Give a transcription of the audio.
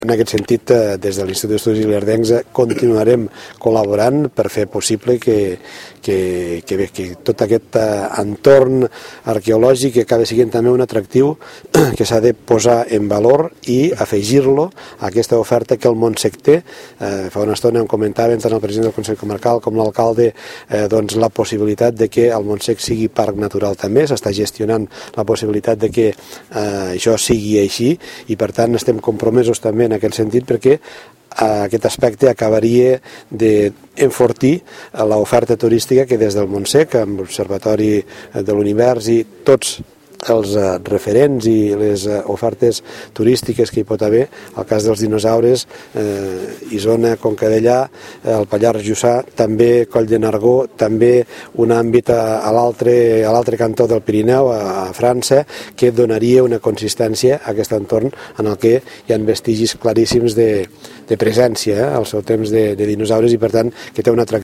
En aquest sentit, des de l'Institut d'Estudis Ilerdencs continuarem col·laborant per fer possible que tot aquest entorn arqueològic acabi sent també un atractiu que s'ha de posar en valor i afegir-lo a aquesta oferta que el Montsec té. Fa una estona em comentaven tant el president del Consell Comarcal com l'alcalde la possibilitat de que el Montsec sigui parc natural també, s'està gestionant la possibilitat de que això sigui així i per tant estem compromesos també en aquest sentit perquè aquest aspecte acabaria d'enfortir l'oferta turística que des del Montsec, amb l'Observatori de l'Univers i tots els referents i les ofertes turístiques que hi pot haver, el cas dels dinosaures, Isona, Conca Dellà, el Pallars Jussà, també Coll de Nargó, també un àmbit a l'altre cantó del Pirineu, a França, que donaria una consistència a aquest entorn en el que hi ha vestigis claríssims de presència al seu temps de dinosaures i per tant que té un atractiu